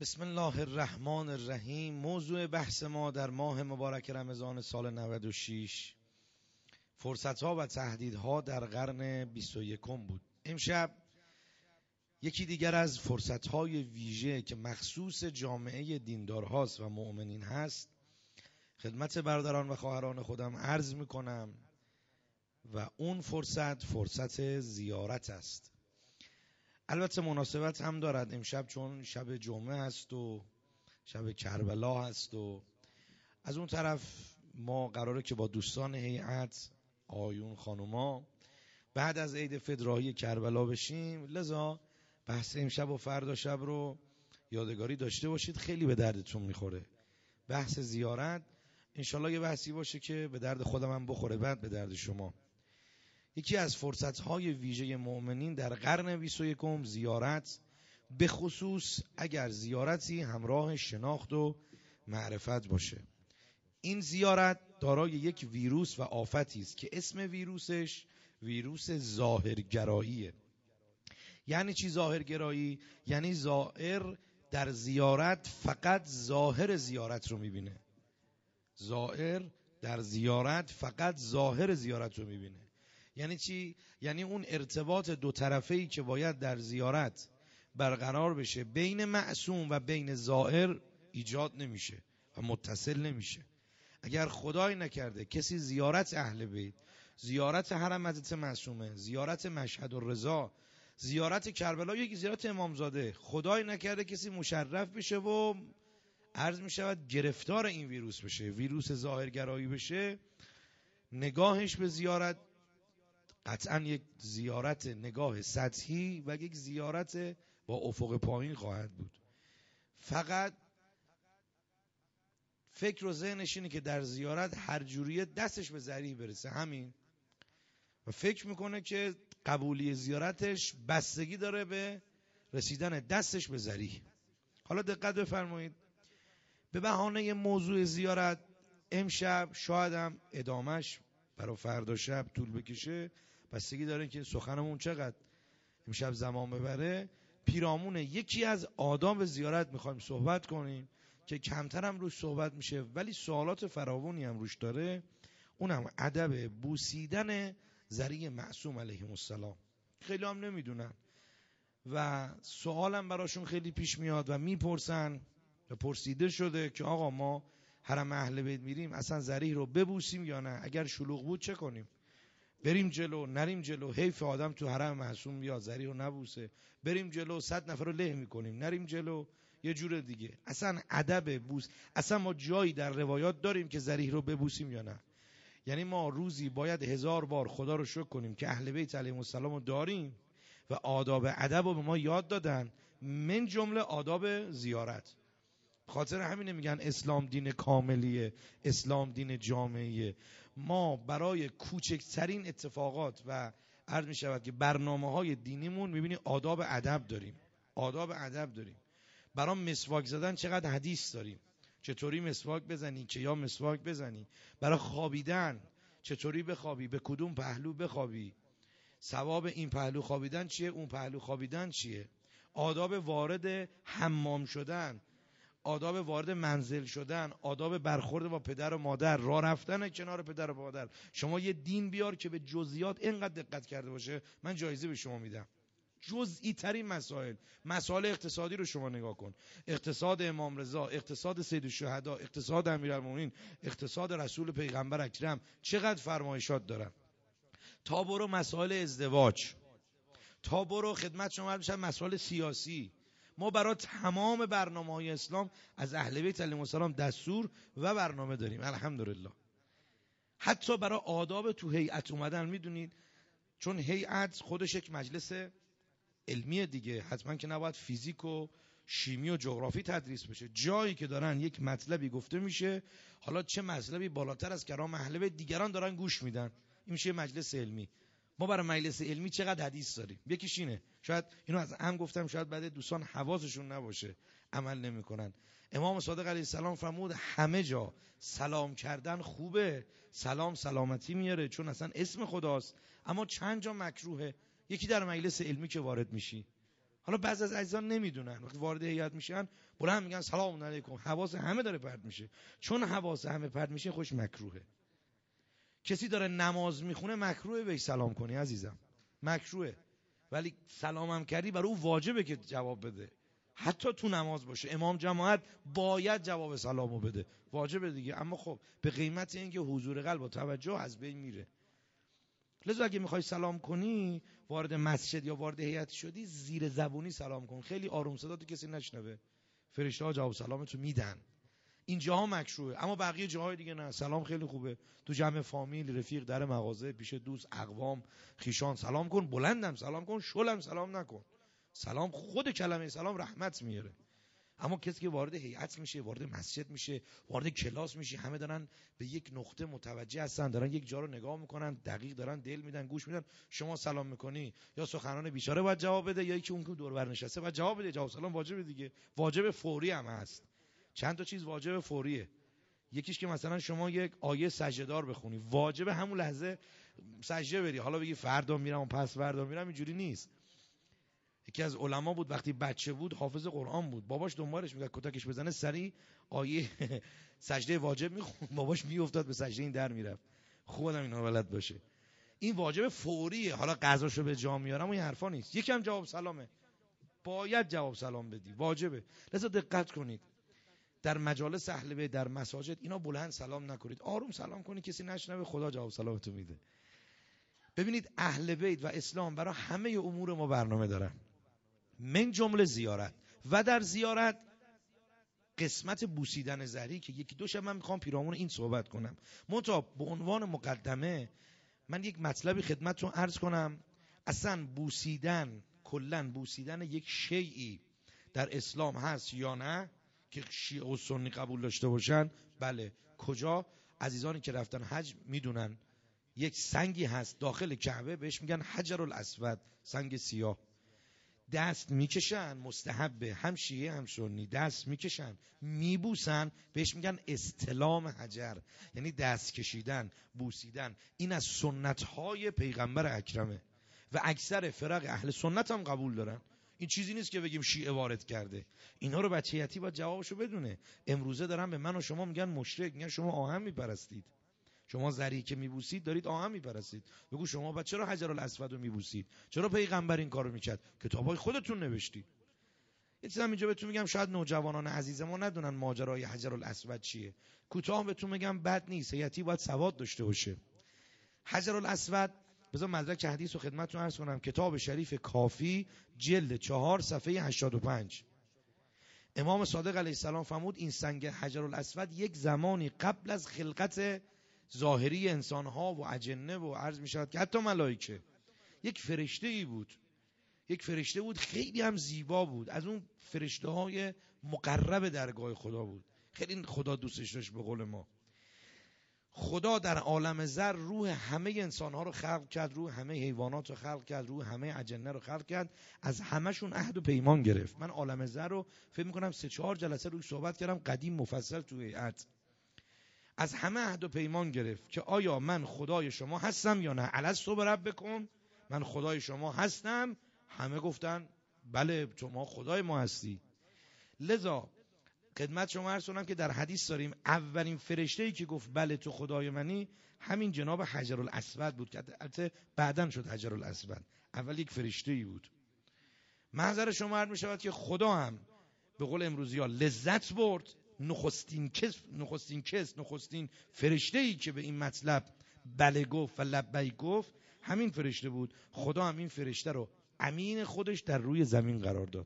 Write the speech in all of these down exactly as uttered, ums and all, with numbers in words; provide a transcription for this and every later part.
بسم الله الرحمن الرحیم. موضوع بحث ما در ماه مبارک رمضان سال نود و شش فرصت‌ها و تهدیدها در قرن بیست و یکم بود. امشب یکی دیگر از فرصت‌های ویژه که مخصوص جامعه دیندارهاست و مؤمنین هست خدمت برادران و خواهران خودم عرض می‌کنم و اون فرصت فرصت زیارت است. البته مناسبت هم دارد امشب، چون شب جمعه هست و شب کربلا هست و از اون طرف ما قراره که با دوستان هیئت آیون خانوما بعد از عید فطرهایی کربلا بشیم، لذا بحث امشب و فردا شب رو یادگاری داشته باشید، خیلی به دردتون میخوره. بحث زیارت انشالله یه بحثی باشه که به درد خودم هم بخوره، بعد به درد شما. یکی از فرصت‌های ویژه مؤمنین در قرن بیست و یکم زیارت، به خصوص اگر زیارتی همراه شناخت و معرفت باشه. این زیارت دارای یک ویروس و آفتی است که اسم ویروسش ویروس ظاهرگراییه. یعنی چی ظاهرگرایی؟ یعنی زائر در زیارت فقط ظاهر زیارت رو میبینه. زائر در زیارت فقط ظاهر زیارت رو میبینه. یعنی چی؟ یعنی اون ارتباط دو طرفه‌ای که باید در زیارت برقرار بشه بین معصوم و بین زائر ایجاد نمیشه و متصل نمیشه. اگر خدای نکرده کسی زیارت اهل بیت، زیارت حرم حضرت معصومه، زیارت مشهد الرضا، زیارت کربلا، یک زیارت امامزاده، خدای نکرده کسی مشرف بشه و عرض میشود گرفتار این ویروس بشه، ویروس ظاهرگرایی بشه، نگاهش به زیارت قطعا یک زیارت نگاه سطحی و یک زیارت با افق پایین خواهد بود. فقط فکر و ذهنش اینه که در زیارت هر جوریه دستش به ذریح برسه، همین، و فکر میکنه که قبولی زیارتش بستگی داره به رسیدن دستش به ذریح. حالا دقت بفرمایید، به بهانه موضوع زیارت امشب شایدم ادامش برای فردا شب طول بکشه، بستگی داره که سخنمون چقدر امشب زمان ببره. پیرامون یکی از آداب زیارت میخوایم صحبت کنیم که کمتر هم روش صحبت میشه ولی سوالات فراوانی هم روش داره، اونم ادب بوسیدن ذریع معصوم علیه السلام. خیلی هم نمیدونن و سوالم براشون خیلی پیش میاد و میپرسن و پرسیده شده که آقا ما حرم اهل بیت میریم اصلا ذریع رو ببوسیم یا نه؟ اگر شلوغ بود چه کنیم؟ بریم جلو نریم جلو؟ حیف آدم تو حرم معصوم بیاد ذریع رو نبوسه. بریم جلو صد نفر رو له میکنیم، نریم جلو یه جور دیگه. اصلا ادب بوس، اصلا ما جایی در روایات داریم که ذریع رو ببوسیم یا نه؟ یعنی ما روزی باید هزار بار خدا رو شکر کنیم که اهل بیت علیهم السلام رو داریم و آداب ادب رو به ما یاد دادن، من جمله آداب زیارت. خاطر همینه میگن اسلام دین کاملیه، اسلام دین جامعیه. ما برای کوچکترین اتفاقات و عرض میشود که برنامه‌های دینیمون میبینی آداب ادب داریم، آداب ادب داریم. برای مسواک زدن چقدر حدیث داریم، چطوری مسواک بزنی که یا مسواک بزنی. برای خوابیدن چطوری بخوابی، به کدوم پهلو بخوابی، ثواب این پهلو خوابیدن چیه، اون پهلو خوابیدن چیه. آداب وارد حمام شدن، آداب وارد منزل شدن، آداب برخورد با پدر و مادر، راه رفتن کنار پدر و مادر. شما یه دین بیار که به جزئیات اینقدر دقت کرده باشه، من جایزه به شما میدم. جزئی ترین مسائل، مسائل اقتصادی رو شما نگاه کن، اقتصاد امام رضا، اقتصاد سید الشهدا، اقتصاد امیرالمومنین، اقتصاد رسول پیغمبر اکرم، چقدر فرمایشات دارن. تا برو مسائل ازدواج، تا برو خدمت شما بشن مسائل سیاسی. ما برای تمام برنامه‌های اسلام از اهل بیت علیهم السلام دستور و برنامه داریم، الحمدلله. حتی برای آداب تو هیئت اومدن، میدونید چون هیئت خودش یک مجلس علمیه دیگه، حتما که نباید فیزیک و شیمی و جغرافی تدریس بشه. جایی که دارن یک مطلبی گفته میشه، حالا چه مطلبی بالاتر از کرام اهل بیت، دیگران دارن گوش میدن، این میشه مجلس علمی. ما برای مجلس علمی چقدر حدیث داریم. یکیش اینه، شاید اینو از هم گفتم، شاید بعد دوستان حواسشون نباشه عمل نمیکنن. امام صادق علیه السلام فرمود همه جا سلام کردن خوبه، سلام سلامتی میاره چون اصلا اسم خداست، اما چند جا مکروهه. یکی در مجلس علمی که وارد میشی، حالا بعضی از عزیزان نمیدونن، وقتی وارد هیئت میشن بلند میگن سلام علیکم، حواس همه داره پرت میشه. چون حواس همه پرت میشه خوش مکروهه. کسی داره نماز میخونه مکروهه بهش سلام کنی عزیزم، مکروهه. ولی سلامم کردی برای او واجبه که جواب بده، حتی تو نماز باشه. امام جماعت باید جواب سلامو بده، واجبه دیگه. اما خب به قیمت اینکه حضور قلب و توجه از بین میره. لذا اگه میخوای سلام کنی، وارد مسجد یا وارد هیئت شدی، زیر زبونی سلام کن، خیلی آروم صدا، تو کسی نشنوه. فرشته ها جواب سلامتو میدن. این جاها مکروهه، اما بقیه جاهای دیگه نه. سلام خیلی خوبه. تو جمع فامیل، رفیق، در مغازه، پیش دوست، اقوام، خیشان سلام کن، بلندم سلام کن، شلم سلام نکن. سلام، خود کلمه سلام رحمت میاره. اما کسی که وارد هیئت میشه، وارد مسجد میشه، وارد کلاس میشه، همه دارن به یک نقطه متوجه هستن، دارن یک جا رو نگاه میکنن، دقیق دارن دل میدن، گوش میدن. شما سلام میکنی، یا سخنان بیچاره باید جواب بده، یا یکی اون که دور بر نشسته باید جواب بده. جواب سلام واجبه دیگه، واجب فوری هم هست. چند تا چیز واجب فوریه. یکیش که مثلا شما یک آیه سجده دار بخونی، واجب همون لحظه سجده بری. حالا بگی فردا میرم و پس فردا میرم، اینجوری نیست. یکی از علما بود وقتی بچه بود حافظ قرآن بود، باباش دنبالش میگه کتکش بزنه، سری آیه سجده واجب میخوند، باباش میافتاد به سجده، این در میرفت. خودم اینا بلد باشه. این واجب فوریه. حالا قضاشو به جا میارم و این حرفا نیست. یکم جواب سلامه، باید جواب سلام بدی، واجبه. لذا دقت کنید در مجالس اهل بیت، در مساجد، اینا بلند سلام نکنید، آروم سلام کنید، کسی نشنوه، خدا جواب سلامتو میده. ببینید اهل بیت و اسلام برای همه امور ما برنامه دارن، من جمله زیارت. و در زیارت قسمت بوسیدن زری که یکی دو شب من میخوام پیرامون این صحبت کنم. منتها به عنوان مقدمه من یک مطلبی خدمتتون عرض کنم. اصلا بوسیدن، کلن بوسیدن یک شیئی در اسلام هست یا نه که شیعه و سنی قبول داشته باشن؟ بله. کجا؟ عزیزانی که رفتن حج میدونن یک سنگی هست داخل کعبه بهش میگن حجر الاسود، سنگ سیاه. دست میکشن، مستحبه، هم شیعه هم سنی دست میکشن میبوسن، بهش میگن استلام حجر، یعنی دست کشیدن، بوسیدن. این از سنتهای پیغمبر اکرمه و اکثر فرق اهل سنت هم قبول دارن. این چیزی نیست که بگیم شیعه وارد کرده. اینا رو بچه‌یتی باید جوابشو بدونه. امروزه دارن به من و شما میگن مشرک، میگن شما آهن میپرستید، شما زری که میبوسید دارید آهن میپرستید. بگو شما بعد چرا حجر الاسود رو میبوسید؟ چرا پیغمبر این کارو میکرد؟ کتابای خودتون نوشتید. یه چیزم اینجا بهتون میگم، شاید نوجوانان عزیز ما ندونن ماجرای حجر الاسود چیه. کوتاه بهتون میگم، بد نیست، هیئتی باید سواد داشته باشه. حجر الاسود، بذار مدرک حدیث رو خدمتتون عرض کنم. کتاب شریف کافی جلد چهار صفحه هشتاد و پنج. امام صادق علیه السلام فرمود این سنگ حجر الاسود یک زمانی قبل از خلقت ظاهری انسانها و اجنه و عرض می شود که حتی ملائکه، یک فرشته ای بود. یک فرشته بود خیلی هم زیبا بود، از اون فرشته های مقرب درگاه خدا بود. خیلی خدا دوستش داشت. به قول ما خدا در عالم ذر روح همه انسانها رو خلق کرد، روح همه حیوانات رو خلق کرد، روح همه اجنه رو خلق کرد، از همشون عهد و پیمان گرفت. من عالم ذر رو فکر می‌کنم سه چهار جلسه روش صحبت کردم قدیم مفصل تو هیئت. از همه عهد و پیمان گرفت که آیا من خدای شما هستم یا نه؟ الست بربکم، من خدای شما هستم. همه گفتن بله شما خدای ما هستی. لذا خدمت شما عرض کنم که در حدیث داریم اولین فرشته‌ای که گفت بله تو خدای منی همین جناب حجر الاسود بود، که البته بعداً شد حجر الاسود. اول یک فرشته‌ای بود. محضر شما عرض می‌شود که خدا هم به قول امروزی‌ها لذت برد. نخستین کس نخستین کس نخستین فرشته‌ای که به این مطلب بله گفت و لبیک گفت همین فرشته بود. خدا هم این فرشته رو امین خودش در روی زمین قرار داد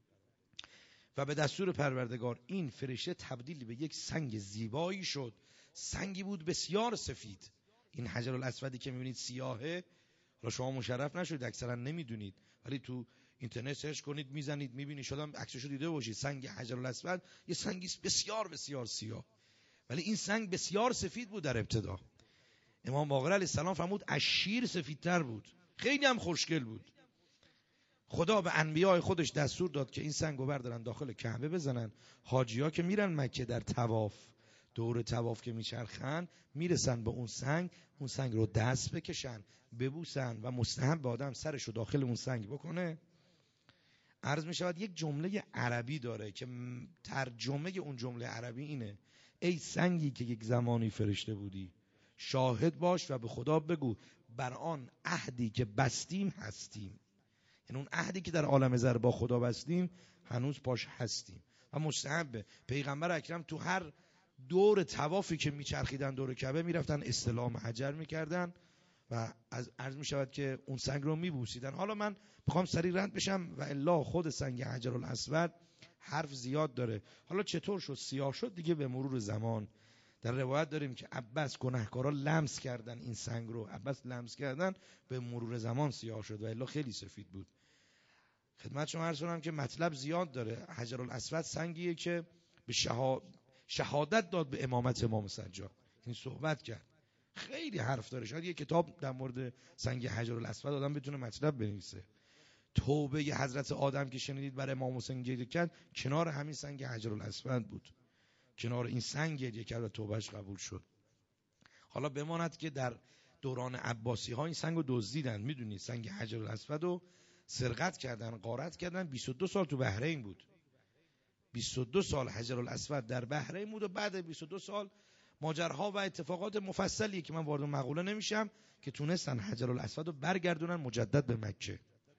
و به دستور پروردگار این فرشته تبدیل به یک سنگ زیبایی شد. سنگی بود بسیار سفید. این حجر الاسودی که می‌بینید سیاهه، حالا شما مشرف نشدید اکثرا نمیدونید، ولی تو اینترنت سرچ کنید میزنید میبینید، شدم عکسشو دیده باشید. سنگ حجر الاسود یه سنگی بسیار بسیار سیاه، ولی این سنگ بسیار سفید بود. در ابتدا امام باقر علیه السلام فرمود از شیر سفیدتر بود، خیلی هم خوشگل بود. خدا به انبیاء خودش دستور داد که این سنگو بردارن داخل کعبه بزنن. حاجی‌ها که میرن مکه در طواف، دور طواف که میچرخن، میرسن به اون سنگ، اون سنگ رو دست بکشن، ببوسن و مستحب به آدم سرشو داخل اون سنگ بکنه. عرض می شود یک جمله عربی داره که ترجمه اون جمله عربی اینه: ای سنگی که یک زمانی فرشته بودی، شاهد باش و به خدا بگو بر آن عهدی که بستیم هستیم. یعنی اون عهدی که در عالم زر با خدا بستیم هنوز پاش هستیم. و مستحبه پیغمبر اکرم تو هر دور طوافی که میچرخیدن دور کعبه میرفتن استلام حجر میکردن و از عرض میشود که اون سنگ رو میبوسیدن. حالا من بخوام سریع رد بشم و الا خود سنگ حجرالاسود حرف زیاد داره. حالا چطور شد سیاه شد دیگه به مرور زمان. در روایت داریم که عباس گناهکارا لمس کردن این سنگ رو، عباس لمس کردن به مرور زمان سیاه شد و الا خیلی سفید بود. خدمت شما عرض کنم که مطلب زیاد داره. حجرالاسود سنگیه که به شها... شهادت داد به امامت امام سجاد، این صحبت کرد، خیلی حرف داره. شاید یه کتاب در مورد سنگ حجرالاسود آدم بتونه مطلب بنویسه. توبه ی حضرت آدم که شنیدید برای امام حسین گریه کرد، کنار همین سنگ حجرالاسود بود، کنار این سنگ گریه کرد و توبهش قبول شد. حالا بماند که در دوران عباسی ها این سنگ رو دزدیدن، میدونید سنگ حجرالاسود رو سرقت کردن، غارت کردن. بیست و دو سال تو بحرین بود، بیست و دو سال حجرالاسود در بحرین بود و بعد بیست و دو سال ماجراها و اتفاقات مفصلی که من وارد مقوله نمیشم که تونستن حجرالاسود رو برگردونن مجدد به مکه.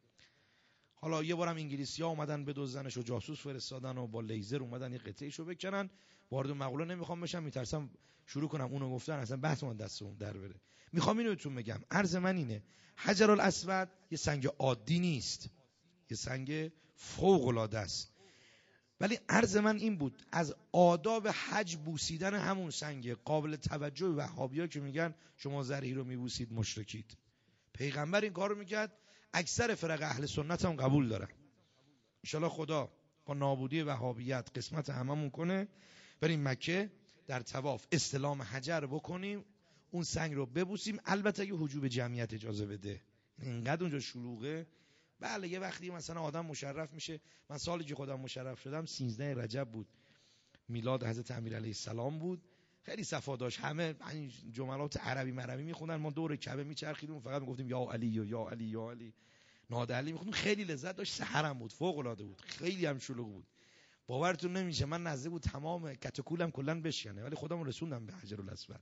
حالا یه بارم انگلیسی‌ها اومدن بدزدنش و جاسوس فرستادن و با لیزر اومدن یه قطعه‌شو بکنن. وارد مقوله نمیخوام بشم، میترسم شروع کنم اونو گفتن اصلا بحث من دستمون در بره. میخوام اینو بهتون بگم، عرض من اینه: حجرالاسود یه سنگ عادی نیست، یه سنگ فوق العاده است. ولی عرض من این بود از آداب حج بوسیدن همون سنگ قابل توجه وهابی‌ها که میگن شما زرهی رو میبوسید مشرکید. پیغمبر این کارو میکرد، اکثر فرق اهل سنت هم قبول دارن. ان شاءالله خدا با نابودی وهابیت قسمت هممون کنه، بریم مکه در طواف استلام حجر بکنیم، اون سنگ رو ببوسیم. البته اگه حجوب جمعیت اجازه بده، اینقدر اونجا شلوغه. بله یه وقتی مثلا آدم مشرف میشه. من سالی که خودم مشرف شدم سیزده رجب بود، میلاد حضرت امیر علیه السلام بود، خیلی صفا داشت. همه این جملات عربی مربی میخوندن، ما دور کعبه میچرخیدیم فقط میگفتیم یا علی و یا علی یا علی ناد علی میخوندیم. خیلی لذت داشت، سحرم بود، فوق العاده بود، خیلی هم شلوغ بود. باورتون نمیشه من نزدیک بود تمام کتکولم کلا بشکنه، ولی خودم رسوندم به حجرالاسود.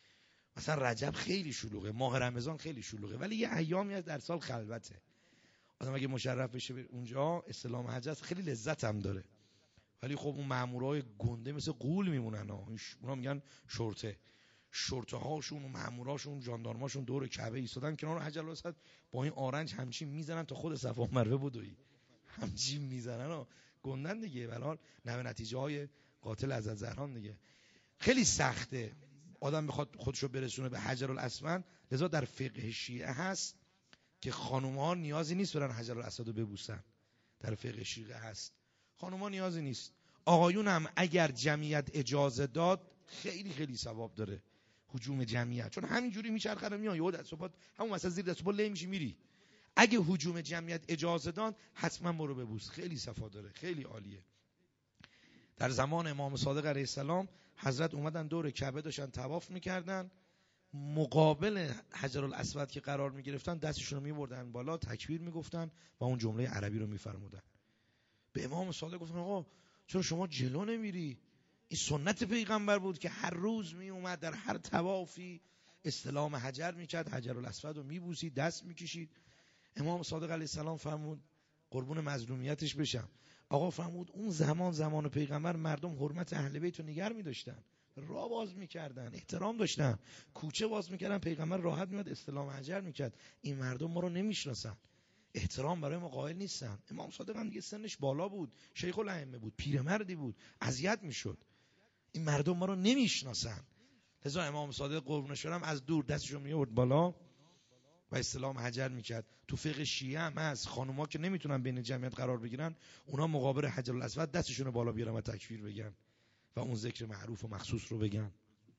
مثلا رجب خیلی شلوغه، ماه رمضان خیلی شلوغه، ولی یه ایامی از در سال خلوته. آدم اگه مشرف بشه اونجا استلام حجر خیلی لذت هم داره. ولی خب اون مامورای گنده مثل غول میمونن ها، اونا میگن شرطه، شرطه هاشون و ماموراشون ژاندارماشون دور کعبه ایستادن کنار حجرالاسود با این آرنج همچین میزنن تا خود صفا و مروه بدوی، همچین میزنن ها، گندن دیگه. برحال نوع نتیجه های قاتل حضرت زهرا دیگه. خیلی سخته آدم بخواد خودشو برسونه به حجرالاسود. لذا در فقه شیعه هست که خانوم‌ها نیازی نیست برن حجرالاسود رو ببوسن. در فقه شیعه هست خانوما نیازی نیست. آقایون هم اگر جمعیت اجازه داد خیلی خیلی ثواب داره هجوم جمعیت، چون همینجوری میچرخه میاد یهو دست و پا همون مثلا زیر دست و پا له میشی میری. اگه هجوم جمعیت اجازه داد حتما برو ببوس، خیلی صفا داره، خیلی عالیه. در زمان امام صادق علیه السلام حضرت اومدن دور کعبه داشتن طواف میکردن، مقابل حجرالاسود که قرار میگرفتن دستشون رو میبردن بالا، تکبیر میگفتن و اون جمله عربی رو میفرمودن. به امام صادق گفتن آقا چرا شما جلو نمیری؟ این سنت پیغمبر بود که هر روز می اومد در هر طوافی استلام حجر میکرد، حجرالاسود رو میبوسید، دست میکشید. امام صادق علیه السلام فرمود قربون مظلومیتش بشم، آقا فرمود اون زمان زمان پیغمبر مردم حرمت اهل بیت رو نگه می‌داشتن، راه باز میکردن، احترام داشتن، کوچه باز میکردن، پیغمبر راحت میاد استلام حجر میکرد. این مردم ما رو نمیشناسن، احترام برای ما قائل نیستن. امام صادق هم دیگه سنش بالا بود، شیخ الائمه بود، پیرمردی بود، اذیت میشد. این مردم ما رو نمیشناسن. لذا امام صادق قربونش برم از دور دستشو میورد بالا و استلام حجر میکرد. تو فقه شیعه هم از خانوما که نمیتونن بین جمعیت قرار بگیرن، اونا مقابل حجرالاسود دستشون بالا بیارن و تکبیر بگن و اون ذکر معروف و مخصوص رو بگن.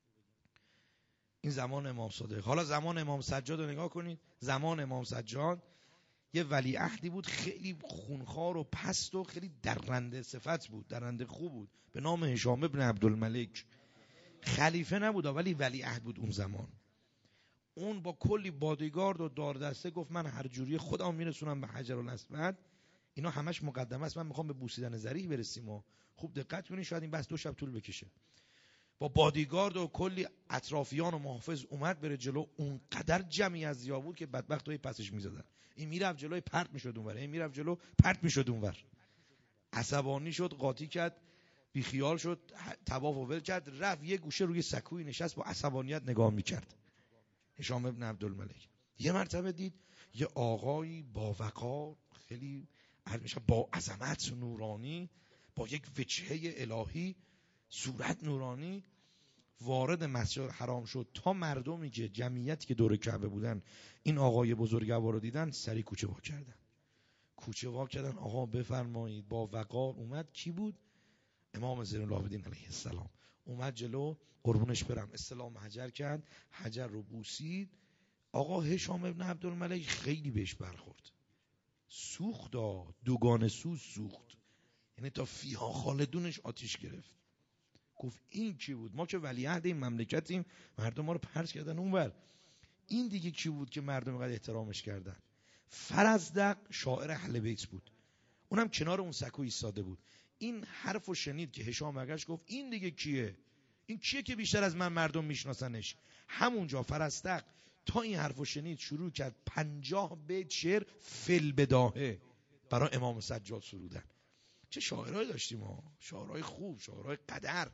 این زمان امام صادق. حالا زمان امام سجاد رو نگاه کنید. زمان امام سجاد یه ولیعهدی بود، خیلی خونخوار و پست و خیلی درنده صفت بود، درنده خوب بود، به نام هشام ابن عبدالملک. خلیفه نبود ولی ولیعهد بود اون زمان. اون با کلی بادیگارد و داردسته گفت من هر جوری خودم میرسونم به حجرالاسود، اینا همش مقدمه است. من میخوام به بوسیدن ذریح برسیم و خوب دقت کنین، شاید این بس دو شب طول بکشه. با بادیگارد و کلی اطرافیان و محافظ اومد بره جلو. اونقدر جمعی از زیاد بود که بدبختای پسش میزدن. این میرفت جلوی پرت میشد اونور، این میرفت جلو پرت میشد اونور. عصبانی شد، قاطی کرد، بی خیال شد، طواف ول کرد، رفت یه گوشه روی سکوی نشست با عصبانیت نگاه میکرد. هشام ابن عبدالملک یه مرتبه دید یه آقایی با وقار، خیلی با عظمت نورانی، با یک وجهه الهی، صورت نورانی، وارد مسجد حرام شد. تا مردمی که جمعیتی که دور کعبه بودن این آقای بزرگوار رو دیدن، سری کوچه وا کردن. کوچه وا کردن آقا بفرمایید. با وقار اومد. کی بود؟ امام زین العابدین علیه السلام. اومد جلو، قربونش برم، استلام حجر کرد، حجر رو بوسید. آقا هشام ابن عبدالملک خیلی بهش برخورد، سوخت، دوگانه سوز سوخت، یعنی تا فیها خالدونش آتیش گرفت. گفت این کی بود؟ ما که ولیعهد این مملکتیم، مردم ما رو پرت کردن اونور. این دیگه کی بود که مردم اینقدر احترامش کردن؟ فرزدق شاعر اهل بیت بود، اونم کنار اون سکو ایستاده بود. این حرفو شنید که هشام برگشت گفت این دیگه کیه؟ این کیه که بیشتر از من مردم میشناسنش؟ همونجا فرزدق تا این حرفو شنید شروع کرد پنجاه بیت شعر فل بداهه برای امام سجاد سرودن. چه شاعرایی داشتیم ها، شاعرای خوب، شاعرای قدر.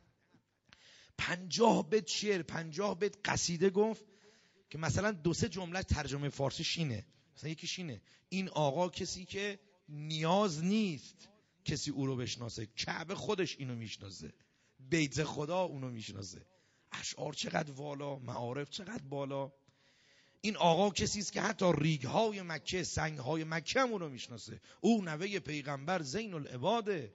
پنجاه بیت شعر، پنجاه بیت قصیده گفت که مثلا دو سه جمله ترجمه فارسی شینه. مثلا یکی شینه این آقا کسی که نیاز نیست کسی او رو بشناسه، کعبه خودش اینو میشناسه، بیت خدا اونو میشناسه. اشعار چقدر والا، معارف چقدر بالا. این آقا کسی است که حتی ریگ‌های مکه، سنگ‌های مکه هم اونو میشناسه، او نوه پیغمبر زین العباده.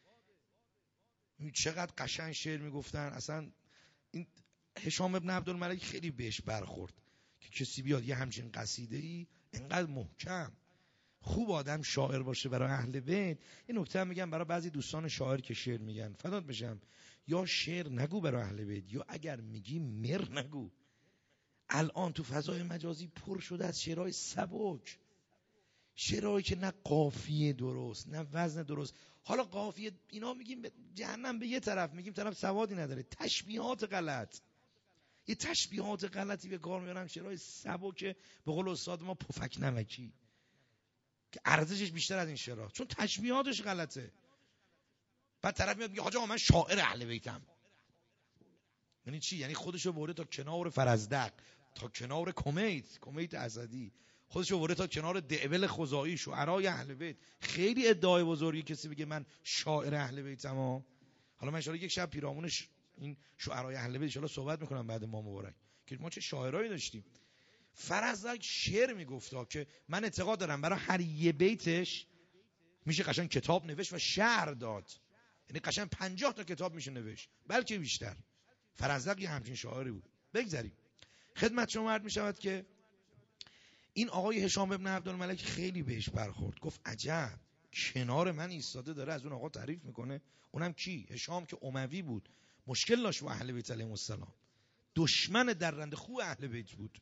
چقدر قشنگ شعر میگفتن. اصلا این هشام ابن عبدالملک خیلی بهش برخورد که کسی بیاد یه همچین قصیده‌ای اینقدر محکم. خوب آدم شاعر باشه برای اهل بیت. این نکته هم میگم برای بعضی دوستان شاعر که شعر میگن، فدات بشم، یا شعر نگو برای اهل بیت، یا اگر میگی مر نگو. الان تو فضای مجازی پر شده از شعرهای سبک، شعرهایی که نه قافیه درست نه وزن درست. حالا قافیه اینا میگیم جهنم به یه طرف، میگیم طرف سوادی نداره، تشبیهات غلط، یه تشبیهات غلطی به کار میارن، شعرهای سبک به قول استاد ما پفک نمکی که ارزشش بیشتر از این شعرها، چون تشبیهاتش غلطه. بعد طرف میاد میگه حاجا من شاعر اهل بیتم. یعنی چی؟ یعنی خودشو برده تا کنار فرزدق، تا کنار کمیت، کمیت اسدی، خودشو برده تا کنار دعول خزاعی، شعرای اهل بیت. خیلی ادعای بزرگی کسی بگه من شاعر اهل بیتم ها. حالا من ان شاءالله یک شب پیرامونش این شعرای اهل بیت ان شاءالله صحبت میکنم بعد ما مبارک که ما چه شاعرایی داشتیم. فرزدق شعر میگفتا که من اعتقاد دارم برای هر یه بیتش میشه قشنگ کتاب نوشت و شعر داد. یعنی قشنگ پنجاه تا کتاب میشه نوشت، بلکه بیشتر. فرزدق یه همچین شاعری بود. بگذاریم خدمت شما عرض میشود که این آقای هشام ابن عبدالملک خیلی بهش برخورد. گفت عجب، کنار من ایستاده داره از اون آقا تعریف میکنه. اونم کی؟ هشام که اموی بود، مشکل داشت با اهل بیت علیهم السلام، دشمن درنده خو اهل بیت بود.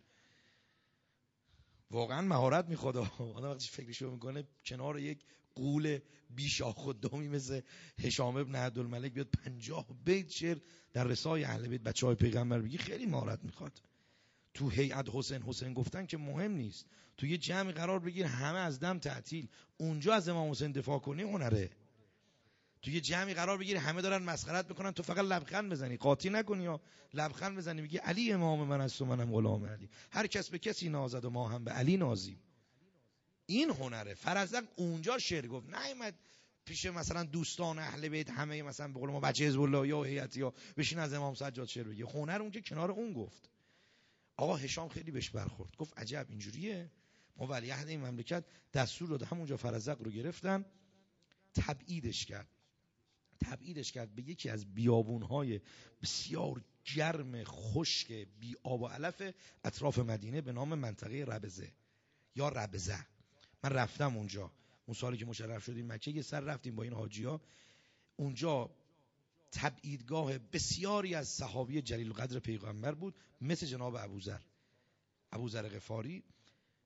واقعا مهارت میخواد آدم وقتی فکرشو میکنه کنار یک غول بیشاخ و دمی مثل هشام ابن عبدالملک بیاد پنجاه بیت شعر در رسای اهل بیت بچهای پیغمبر بگی، خیلی مهارت میخواد. تو هیئت حسین حسین گفتن که مهم نیست، تو یه جمعی قرار بگیر همه از دم تعطیل، اونجا از امام حسین دفاع کنی هنره. تو یه جمعی قرار بگیر همه دارن مسخرت میکنن، تو فقط لبخند بزنی، قاطی نکنی یا لبخند بزنی بگی علی امام من است و منم غلام علی، هر کس به کسی نازد و ما هم به علی نازیم. این هنره. فرزدق اونجا شعر گفت، نیامد پیش مثلا دوستان اهل بیت همه مثلا به قول ما بچه حزب الله یا هیئت یا بشین از امام سجاد شعر بگی. هنر اونجا کنار اون گفت. آقا هشام خیلی بهش برخورد، گفت عجب اینجوریه. ما ولیعهد این مملکت دستور داد، همونجا فرزدق رو گرفتن تبعیدش کرد. تبعیدش کرد به یکی از بیابونهای بسیار گرم خشک بی آب و علف اطراف مدینه به نام منطقه ربزه یا ربزه. من رفتم اونجا اون سالی که مشرف شدیم مکه، یه سر رفتیم با این حاجیا اونجا. تبعیدگاه بسیاری از صحابی جلیل القدر پیغمبر بود، مثل جناب ابوذر ابوذر غفاری.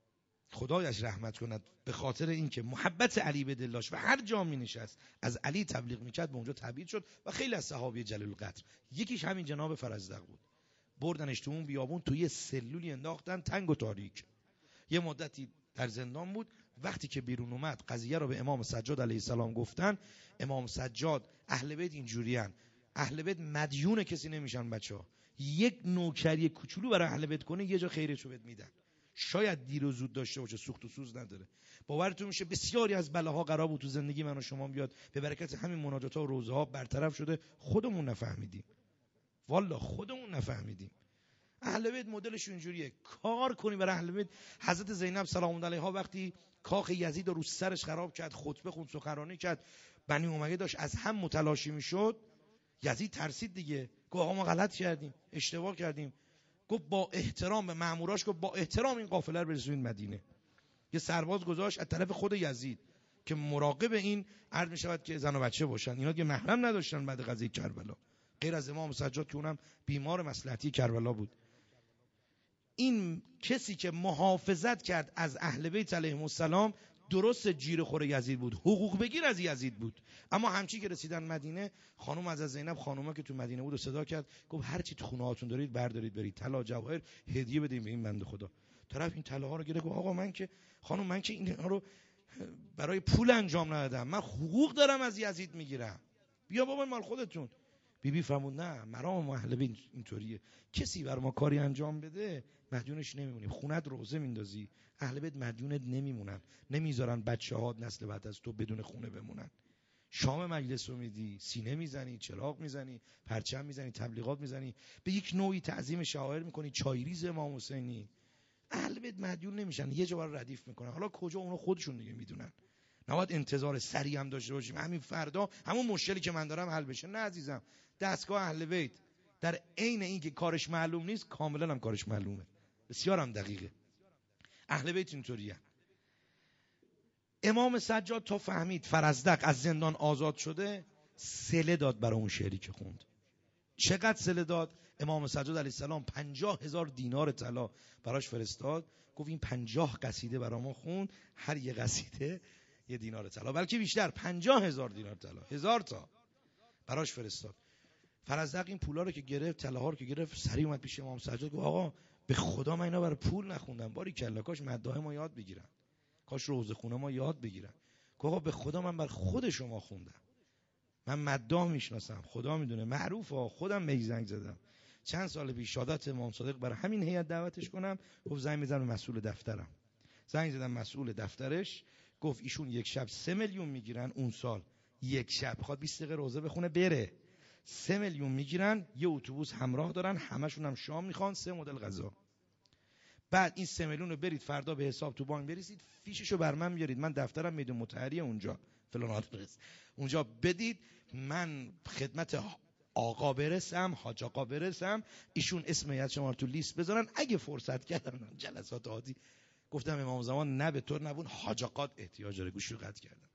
خدایش رحمت کند، به خاطر اینکه محبت علی به دل داشت و هر جا می نشست از علی تبلیغ میکرد به اونجا تبعید شد و خیلی از صحابه جلیل القدر. یکیش همین جناب فرزدق بود. بردنش تو اون بیابون، توی یه سلولی انداختن تنگ و تاریک. یه مدتی در زندان بود. وقتی که بیرون اومد قضیه رو به امام سجاد علیه السلام گفتن. امام سجاد اهل بیت اینجوریان، اهل بیت مدیون کسی نمیشن بچه‌ها. یک نوکری کوچولو برای اهل بیت کنه یه جا خیرشو بهت میدن. شاید دیر و زود داشته باشه، سوخت و سوز نداره. باورتون میشه بسیاری از بلاها قرار بود تو زندگی من و شما بیاد، به برکت همین مناجات ها و روزه ها برطرف شده. خودمون نفهمیدیم، والله خودمون نفهمیدیم. اهل بیت مدلش اینجوریه، کار کنی برای اهل بیت. حضرت زینب سلام الله علیها وقتی کاخ یزید رو سرش خراب کرد، خطبه خوند، سخنرانی کرد، بنی امیه داشت از هم متلاشی میشد، یزید ترسید دیگه. گفت آقا ما غلط کردیم، اشتباه کردیم. گفت با احترام به ماموراش، گفت با احترام این قافله رو برسونید مدینه. یه سرباز گذاشت از طرف خود یزید که مراقب این عرض می شود که زن و بچه باشن. اینا که محرم نداشتن بعد قضیه کربلا، غیر از امام سجاد که اونم بیمار مصلحتی کربلا بود. این کسی که محافظت کرد از اهل بیت علیهم السلام، درست جیر خور یزید بود، حقوق بگیر از یزید بود. اما همچی که رسیدن مدینه، خانم از زینب خانومه که تو مدینه بود و صدا کرد، گفت هر چی تو خونه هاتون دارید بردارید برید، طلا جواهر هدیه بدین به این بنده خدا. طرف این طلاها رو گرفت، گفت آقا من که خانم من که اینها رو برای پول انجام ندادم، من حقوق دارم از یزید میگیرم، بیا بابا مال خودتون. بی بی فرمود نه، مرام اهل بیت اینطوریه، کسی بر ما کاری انجام بده مدیونش نمیمونیم. خونت روزه میندازی، اهل بیت مدیونت نمیمونن، نمیذارن بچه‌ها نسل بعد از تو بدون خونه بمونن. شام مجلس رو میدی، سینه میزنی، چراغ میزنی، پرچم میزنی، تبلیغات میزنی، به یک نوعی تعظیم شعائر میکنی، چایریز امام حسینی. اهل بیت مدیون نمیشن، یه جا رو ردیف میکنن. حالا کجا اونو خودشون دیگه میدونن. نباید انتظار سریع هم داشته باشیم همین فردا همون مشکلی که من دارم حل بشه. نه عزیزم، دستگاه اهل بیت در عین اینکه کارش معلوم نیست، کاملا هم کارش معلومه، بسیار هم دقیقه. اهل بیت اینطوریه. امام سجاد تا فهمید فرزدق از زندان آزاد شده، سله داد برای اون شعری که خوند. چقدر سله داد؟ امام سجاد علیه السلام پنجاه هزار دینار طلا براش فرستاد. گفت این پنجاه قصیده برای ما خوند، هر یه قصیده یه دینار طلا، بلکه بیشتر، پنجاه هزار دینار طلا، هزار تا براش فرستاد. فرزدق این پولا رو که گرفت، طلاها رو که گرفت، سریع اومد پیش امام سجاد، گفت آقا به خدا من اینا برای پول نخوندم، باری کلا، کاش مداح ما یاد بگیرن، کاش روزه خونه ما یاد بگیرن. گفت آقا به خدا من برای خود شما خوندم، من مداح میشناسم، خدا میدونه، معروفه، خودم میزنگ زدم. چند سال پیش شادت امام صادق برای همین هیئت دعوتش کنم، گفت زنگ میزنم مسئول دفترم. زنگ زدم مسئول دفترش، گفت ایشون یک شب سه میلیون میگیرن، اون سال یک شب خواد بیست دقیقه روزه بخونه بره، سه میلیون میگیرن، یه اتوبوس همراه دارن، همشون هم شام میخوان، سه مدل غذا. بعد این سه میلیون رو برید فردا به حساب تو بانک بریزید، فیششو بر من بیارید، من دفترم میدون مطهری اونجا فلان آدرس، اونجا بدید، من خدمت آقا برسم، حاج آقا برسم، ایشون اسم هیئت شما رو تو لیست بذارن، اگه فرصت کردن جلسات عادی. گفتم امام زمان نه به طور نبود، حاج آقا احتیاج داره، گوشی رو قطع کردم.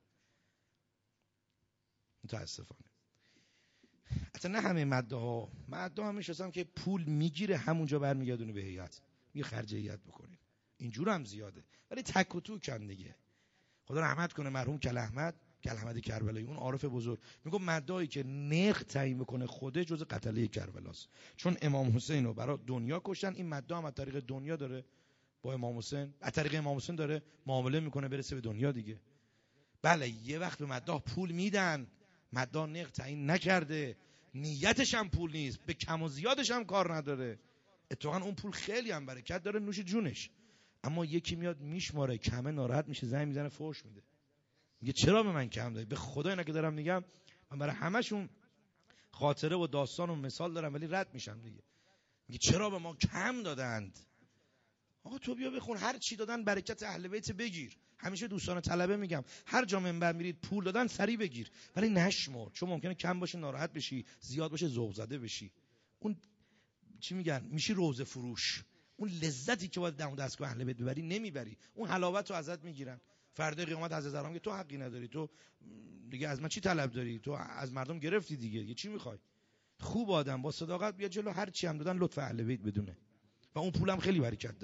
متاسفانه حتی نه همه مدعا مدعا هم میشستم که پول میگیره همونجا برمیگردونه به هیئت، میگه خرج هیئت بکنید، اینجور هم زیاده، ولی تک و تو کن دیگه. خدا رحمت کنه مرحوم کل احمد، کل احمد کربلایی، اون عارف بزرگ، میگه مدعایی که نرخ تعیین بکنه خوده جز قتله کربلاست، چون امام حسین رو برای دنیا کشتن، این مدعا هم از طریق دنیا داره با امام حسین، از طریق امام حسین داره معامله میکنه برسه به دنیا دیگه. بله یه وقت به مدعا پول میدن، مدعا نرخ تعیین نکرده، نیتش هم پول نیست، به کم و زیادش هم کار نداره، اتفاقا اون پول خیلی هم برکت داره، نوش جونش. اما یکی میاد میشماره، کمه ناراحت میشه، زنگ میزنه فحش میده، میگه چرا به من کم دادی؟ به خدا اینا که دارم میگم من برای همشون خاطره و داستان و مثال دارم، ولی رد میشم دیگه. میگه چرا به ما کم دادند؟ آقا تو بیا بخون، هر چی دادن برکت اهل بیت بگیر. همیشه دوستان طلبه میگم هر جا منبر میرید پول دادن سریع بگیر، ولی نشمر، چون ممکنه کم باشه ناراحت بشی، زیاد باشه ذوق زده بشی. اون چی میگن، میشی روزه فروش، اون لذتی که باید دم دستگاه اهل بیت ببری نمیبری، اون حلاوت رو ازت میگیرن. فردا قیامت حضرت زهرا میگه تو حقی نداری، تو دیگه از من چی طلب داری، تو از مردم گرفتی دیگه، دیگه چی میخوای؟ خوب آدم با صداقت بیا جلو، هر چی هم دادن لطف اهل بیت بدونه و اون پولم خیلی برکت داره.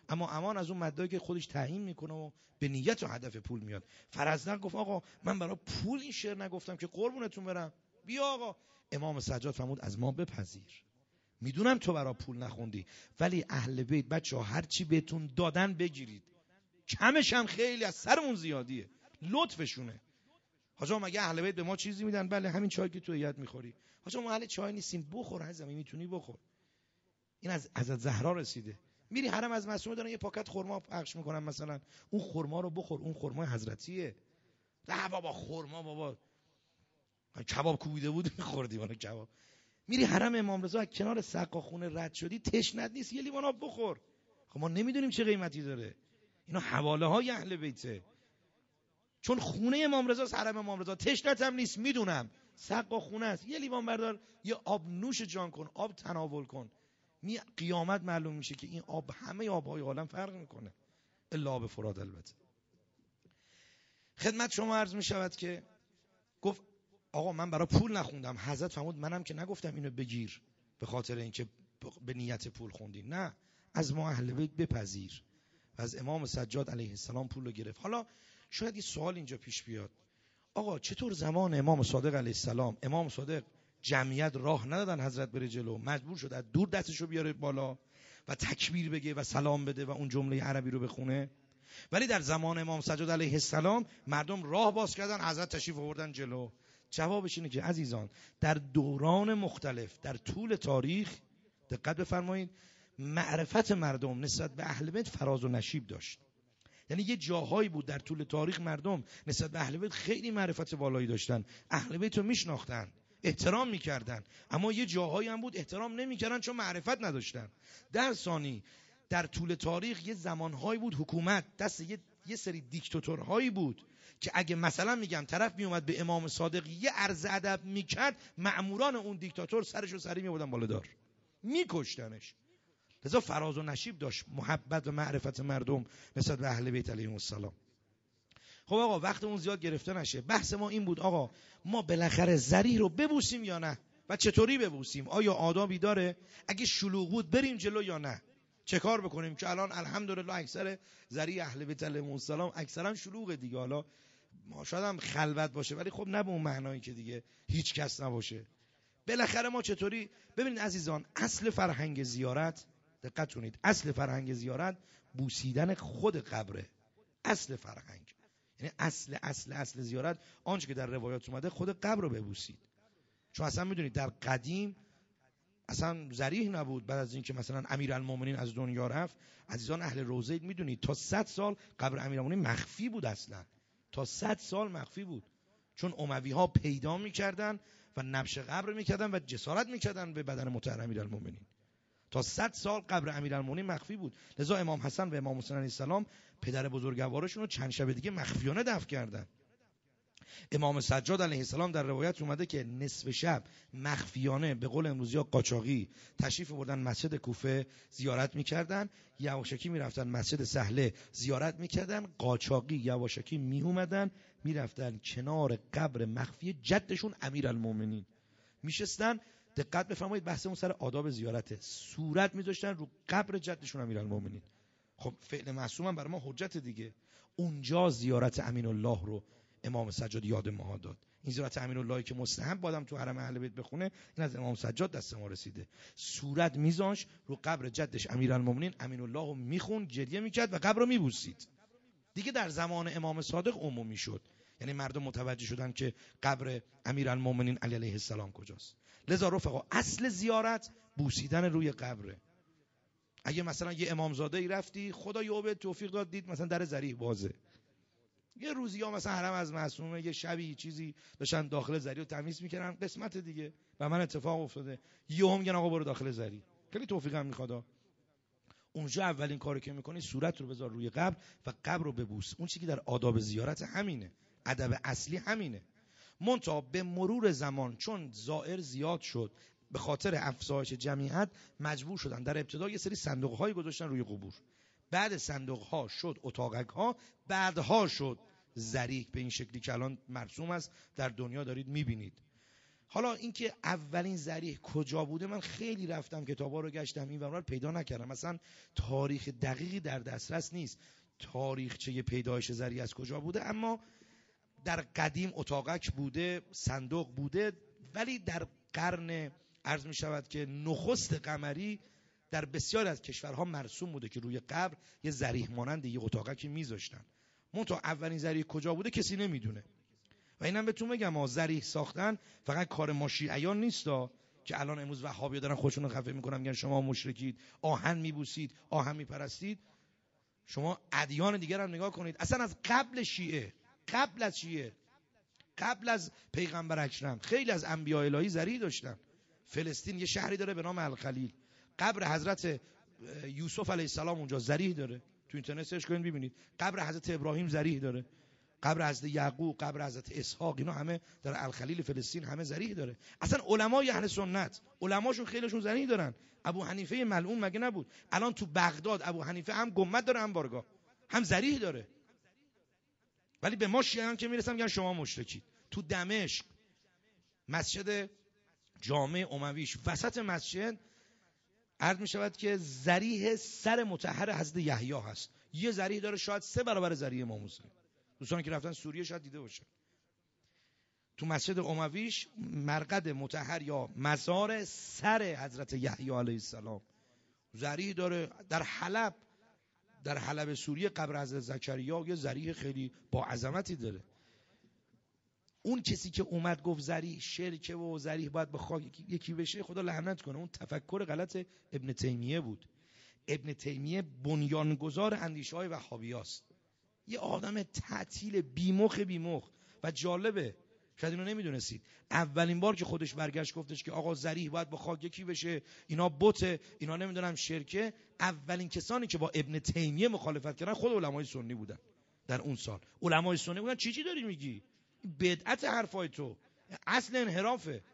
اما امان از اون مدعی که خودش تعیین میکنه و به نیت و هدف پول میاد. فرزدق گفت آقا من برای پول این شعر نگفتم که قربونتون برم، بیا آقا. امام سجاد فرمود از ما بپذیر، میدونم تو برای پول نخوندی، ولی اهل بیت بچه‌ها هر چی بهتون دادن بگیرید، کمش هم خیلی از سرمون زیادیه، لطفشونه. حاجا مگه اهل بیت به ما چیزی میدن؟ بله همین چای که تو هیئت میخوری. حاجا ما اهل چای نیستیم، بخور عزیزم، میتونی بخور. این از حضرت زهرا رسیده. میری حرم از معصومه دارن یه پاکت خرما پخش میکنن، مثلا اون خرما رو بخور، اون خرما حضرتیه. نه بابا خرما بابا کباب کوبیده بود میخوردی اون کباب. میری حرم امام رضا از کنار سقاخونه رد شدی، تشنت نیست یه لیوان آب بخور. خب ما نمیدونیم چه قیمتی داره. اینا حواله های اهل بیته. چون خونه امام رضا است، حرم امام رضا، تشنت هم نیست، میدونم سقاخونه است، یه لیوان بردار یه آب نوش جان کن، آب تناول کن. می قیامت معلوم میشه که این آب همه آبهای عالم فرق میکنه الا آب فرات. البته خدمت شما عرض میشود که گفت آقا من برای پول نخوندم. حضرت فرمود منم که نگفتم اینو بگیر به خاطر اینکه به نیت پول خوندی، نه، از ما اهل بیت بپذیر. و از امام سجاد علیه السلام پول رو گرفت. حالا شاید یه سوال اینجا پیش بیاد، آقا چطور زمان امام صادق علیه السلام امام صادق جمعیت راه ندادن حضرت بره جلو، مجبور شد از دور دستشو بیاره بالا و تکبیر بگه و سلام بده و اون جمله عربی رو بخونه، ولی در زمان امام سجاد علیه السلام مردم راه باز کردن، حضرت تشریف آوردن جلو؟ جوابش اینه که عزیزان در دوران مختلف در طول تاریخ دقت بفرمایید معرفت مردم نسبت به اهل بیت فراز و نشیب داشت. یعنی یه جاهایی بود در طول تاریخ مردم نسبت به اهل بیت خیلی معرفت بالایی داشتن، اهل بیت رو میشناختن، احترام میکردن، اما یه جاهایی هم بود احترام نمیکردن چون معرفت نداشتن. در ثانی در طول تاریخ یه زمانهایی بود حکومت دست یه, یه سری دیکتاتورهایی بود که اگه مثلا میگم طرف میومد به امام صادق یه عرض ادب میکرد، مأموران اون دیکتاتور سرشو سری میبردن بالادار میکشتنش. لذا فراز و نشیب داشت محبت و معرفت مردم نسبت به اهل بیت علیهم السلام. خب آقا وقتمون زیاد گرفته نشه، بحث ما این بود آقا ما بالاخره ذریح رو ببوسیم یا نه و چطوری ببوسیم؟ آیا آدابی داره؟ اگه شلوغ بود بریم جلو یا نه؟ چه کار بکنیم که الان الحمدلله اکثر ذریح اهل بیت علیهم السلام اکثرا شلوغه دیگه. حالا ما شاید هم خلوت باشه ولی خب نه به اون معنایی که دیگه هیچ کس نباشه. بالاخره ما چطوری؟ ببینید عزیزان، اصل فرهنگ زیارت، دقت کنید، اصل فرهنگ زیارت بوسیدن خود قبره. اصل فرهنگ یعنی اصل اصل اصل زیارت آنچه که در روایات اومده خود قبر رو ببوسید. چون اصلا میدونید در قدیم اصلا ذریح نبود. بعد از اینکه مثلا امیرالمومنین از دنیا رفت، عزیزان اهل روضه میدونید تا صد سال قبر امیرالمومنین مخفی بود، اصلا تا صد سال مخفی بود، چون اموی ها پیدا میکردن و نبش قبر میکردن و جسارت میکردن به بدن مطهر امیرالمومنین. تا صد سال قبر امیرالمومنین مخفی بود. لذا امام حسن و امام حسین علیه السلام پدر بزرگوارشون رو چند شب دیگه مخفیانه دفن کردن. امام سجاد علیه السلام در روایت اومده که نصف شب مخفیانه به قول امروزی ها قاچاقی تشریف بردن مسجد کوفه زیارت میکردن، یواشکی میرفتن مسجد سهله زیارت میکردن، قاچاقی یواشکی میومدن میرفتن کنار قبر مخفی جدشون امیرالمومنین میشستن. دقت بفرمایید بحثمون سر آداب زیارته، صورت میذاشتن رو قبر جدشون امیرالمومنین. خب فعل معصوم هم برای ما حجت دیگه. اونجا زیارت امین الله رو امام سجاد یاد ما داد. این زیارت امین اللهی که مستحب بادم تو حرم اهل بیت بخونه، این از امام سجاد دست ما رسیده. صورت میذاش رو قبر جدش امیرالمومنین، امین الله رو میخون، گریه میکرد و قبر رو میبوسید. دیگه در زمان امام صادق عمومی شد، یعنی مردم متوجه شدن که قبر امیرالمومنین علی علیه السلام کجاست. لذا رفقا اصل زیارت بوسیدن روی قبره. اگه مثلا یه امامزاده ای رفتی، خدا یوبه توفیق داد دید مثلا در ذریح بازه، یه روزی ها مثلا حرم از معصومه یه شبی چیزی داشتن داخل ذریح رو تمیز میکردن، قسمت دیگه و من اتفاق افتاده یه هم میگن آقا برو داخل ذریح، خیلی توفیق هم میخواد. اونجا اولین کاری که میکنی صورت رو بذار روی قبر و قبر رو ببوس. اون چیزی که در آداب زیارت همینه، ادب اصلی همینه. منتها به مرور زمان چون زائر زیاد شد، به خاطر افزایش جمعیت مجبور شدن در ابتدا یه سری صندوق هایی گذاشتن روی قبور، بعد صندوق ها شد اتاقک ها، بعدها شد ذریح به این شکلی که الان مرسوم است در دنیا دارید میبینید. حالا اینکه اولین ذریح کجا بوده، من خیلی رفتم کتابا رو گشتم این ور پیدا نکردم. مثلا تاریخ دقیقی در دسترس نیست تاریخچه پیدایش ذریح از کجا بوده، اما در قدیم اتاقک بوده، صندوق بوده، ولی در قرن عرض می شود که نخست قمری در بسیار از کشورها مرسوم بوده که روی قبر یه ذریح مانند یه اتاقکی میذاشتن. منتها اولین ذریح کجا بوده کسی نمیدونه. و اینم بهتون بگم ما ذریح ساختن فقط کار ما شیعیان نیستا که الان امروز وهابیا دارن خودشون رو خفه میکنن میگن شما مشرکید، آهن میبوسید، آهن میپرستید. شما ادیان دیگر هم نگاه کنید، اصلا از قبل شیعه، قبل از شیعه، قبل از پیغمبر اکرم خیلی از انبیاء الهی ذریح داشتن. فلسطین یه شهری داره به نام الخلیل، قبر حضرت یوسف علیه السلام اونجا ذریح داره، تو اینترنت سرچ کنید ببینید. قبر حضرت ابراهیم ذریح داره، قبر حضرت یعقوب، قبر حضرت اسحاق، اینا همه در الخلیل فلسطین همه ذریح داره. اصلا علمای اهل سنت علماشون خیلیشون ذریح دارن. ابو حنیفه ملعون مگه نبود؟ الان تو بغداد ابو حنیفه هم گنبد داره هم بارگاه، هم ذریح داره. ولی به ما شیعیان که میرسن میگن شما مشرکید. تو دمشق مسجد جامع امویش وسط مسجد عرض می شود که ذریح سر مطهر حضرت یحیی هست. یه ذریح داره شاید سه برابر ذریح امام حسین. دوستانی که رفتن سوریه شاید دیده باشن. تو مسجد امویش مرقد مطهر یا مزار سر حضرت یحیی علیه السلام ذریح داره. در حلب، در حلب سوریه قبر حضرت زکریا یه ذریح خیلی با عظمتی داره. اون کسی که اومد گفت ذریح شرکه و ذریح باید به خاک یکی بشه، خدا لعنت کنه، اون تفکر غلط ابن تیمیه بود. ابن تیمیه بنیانگذار اندیشه های وهابیاست. یه آدم تعطیل بیمخ بیمخ. و جالبه شاید اینو نمیدونستید، اولین بار که خودش برگشت گفتش که آقا ذریح باید با خاک یکی بشه، اینا بته، اینا نمیدونم شرکه، اولین کسانی که با ابن تیمیه مخالفت کردن خود علمای سنی بودن. در اون سال علمای سنی بودن چی چی داری میگی؟ بدعت حرفای تو، اصل انحرافه.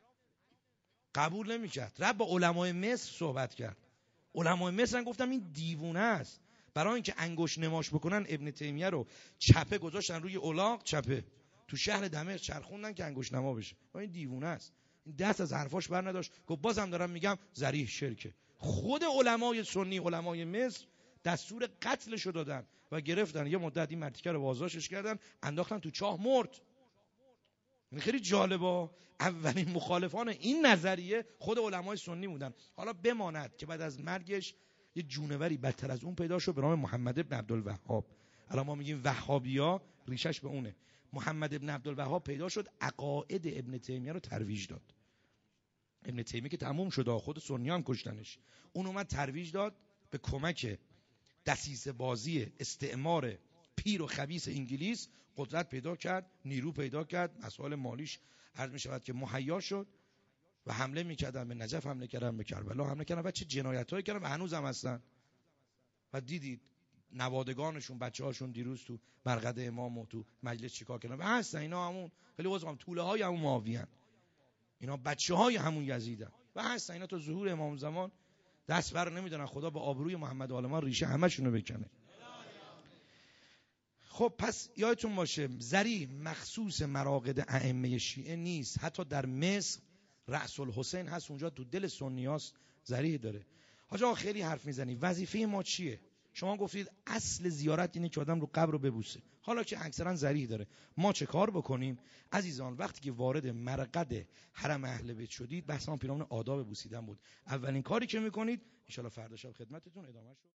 قبول نمیکرد. رب با علمای مصر صحبت کرد. علمای مصر گفتم این دیوونه است. برای اینکه انگشت نماش بکنن ابن تیمیه رو چپه گذاشتن روی الاغ، چپه تو شهر دمشق چرخوندن که انگشت نما بشه. این دیوونه است. این دست از حرفاش بر نداشت. گفت بازم دارم میگم ذریح شرکه. خود علمای سنی، علمای مصر دستور قتلش رو دادن و گرفتن یه مدت این مرتیکه رو بازداشتش کردن، انداختن تو چاه مرد. این خیلی جالبه. اولین مخالفان این نظریه خود علمای سنی بودن. حالا بماند که بعد از مرگش یه جونوری بدتر از اون پیدا شد به نام محمد ابن عبدالوهاب. الان ما میگیم وهابیا، ریشش به اونه. محمد ابن عبدالوهاب پیدا شد، عقاید ابن تیمیه رو ترویج داد. ابن تیمیه که تموم شد، خود سنی هم کشتنش، اون اومد ترویج داد به کمک دسیسه بازی استعمار پیر و خبیث انگلیس، قدرت پیدا کرد، نیرو پیدا کرد، مسائل مالیش عرض می شود که مهیا شد و حمله میکردن به نجف، حمله کردن به کربلا، حمله کردن و چه جنایتایی کردن و هنوز هم هستن. و دیدید نوادگانشون، بچه‌هاشون دیروز تو مرقد امام و تو مجلس چیکار کردن و هستن. اینا همون خیلی واسه هم توله های همون معاویه‌ان، اینا بچه‌های همون یزیدن و هستن. اینا تا ظهور امام زمان دست بر نمیدونن. خدا به آبروی محمد عالمان ریشه همشونو بکنه. خب پس یادتون باشه ذریح مخصوص مراقد ائمه شیعه نیست. حتی در مصر رأس الحسین هست، اونجا تو دل سنیاست ذریح داره. حاج آقا خیلی حرف میزنی، وظیفه ما چیه؟ شما گفتید اصل زیارت اینه که آدم رو قبر رو ببوسه، حالا که اکثرا ذریح داره. ما چه کار بکنیم؟ عزیزان وقتی که وارد مرقد حرم اهل بیت شدید، بحث ما پیرامون آداب بوسیدن بود. اولین کاری که میکنید ان شاءالله فردا شب خدمتتون ادامه شد.